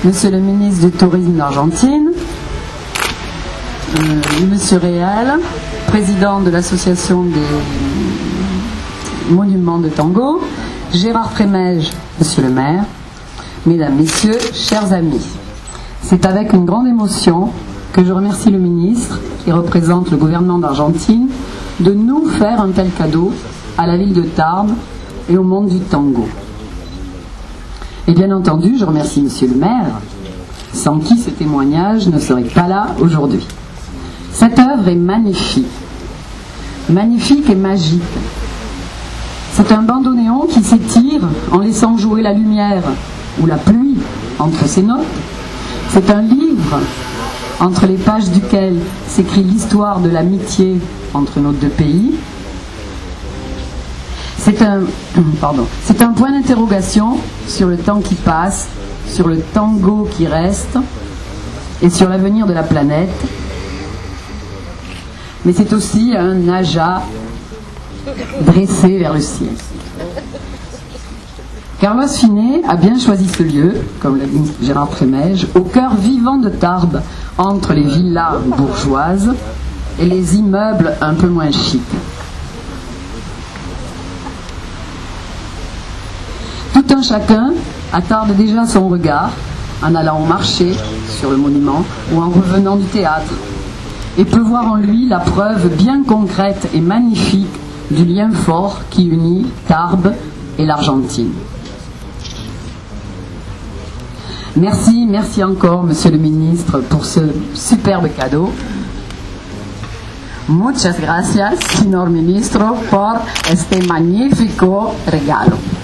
Monsieur le ministre du Tourisme d'Argentine, Monsieur Réal, président de l'association des monuments de tango, Gérard Frémège, Monsieur le maire, Mesdames, Messieurs, chers amis. C'est avec une grande émotion que je remercie le ministre, qui représente le gouvernement d'Argentine, de nous faire un tel cadeau à la ville de Tarbes et au monde du tango. Et bien entendu, je remercie Monsieur le maire, sans qui ce témoignage ne serait pas là aujourd'hui. Cette œuvre est magnifique, magnifique et magique. C'est un bandoneon qui s'étire en laissant jouer la lumière ou la pluie entre ses notes. C'est un livre entre les pages duquel s'écrit l'histoire de l'amitié entre nos deux pays. C'est un point d'interrogation sur le temps qui passe, sur le tango qui reste et sur l'avenir de la planète. Mais c'est aussi un aja dressé vers le ciel. Carlos Fine a bien choisi ce lieu, comme l'a dit Gérard Frémège, au cœur vivant de Tarbes, entre les villas bourgeoises et les immeubles un peu moins chics. Tout un chacun attarde déjà son regard en allant au marché sur le monument ou en revenant du théâtre et peut voir en lui la preuve bien concrète et magnifique du lien fort qui unit Tarbes et l'Argentine. Merci, merci encore, Monsieur le ministre, pour ce superbe cadeau. Muchas gracias, señor ministro, por este magnífico regalo.